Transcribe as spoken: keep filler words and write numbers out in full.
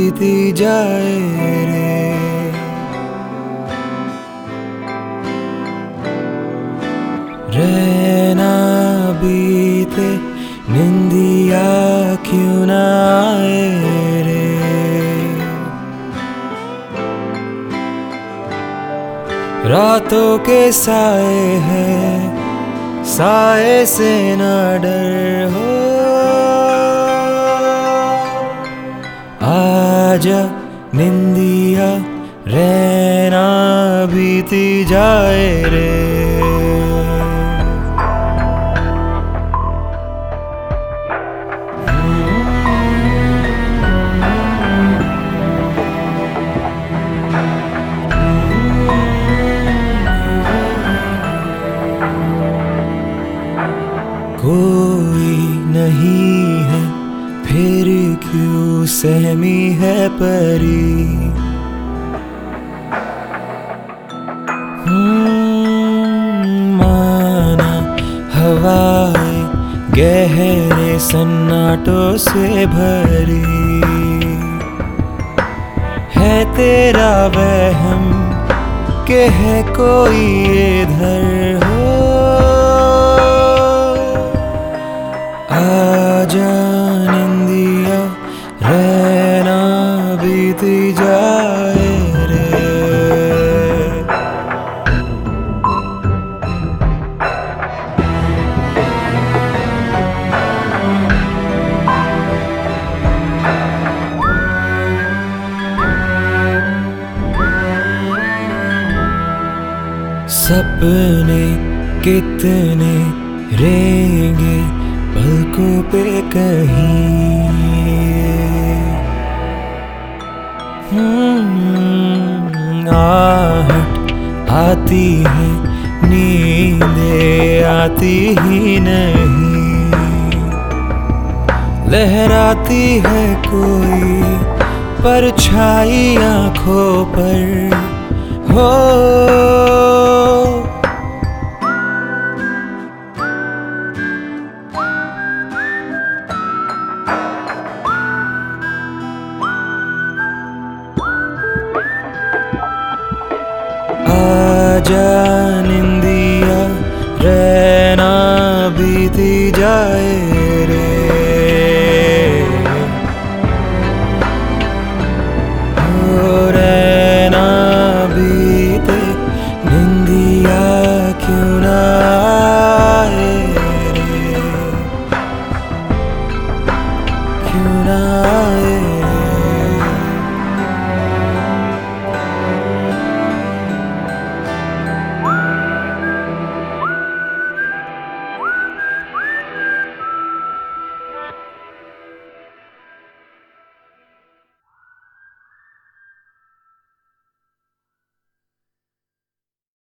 बीती जाए रे। रहना बीते निंदिया क्यों ना आए रे। रातों के साए हैं, साए से ना डर हो। आजा निंदिया रहना बीती जाए रे। कोई नहीं है फिर क्यों सहमी है परी। माना हवाएं गहरे सन्नाटों से भरी है। तेरा वहम के है कोई इधर हो। आजा निंदिया रहना बीती जाए रे। सपने कितने रहेंगे पलकों पे कहीं। आहट आती है नींदें आती ही नहीं। लहराती है कोई परछाई आंखों पर हो।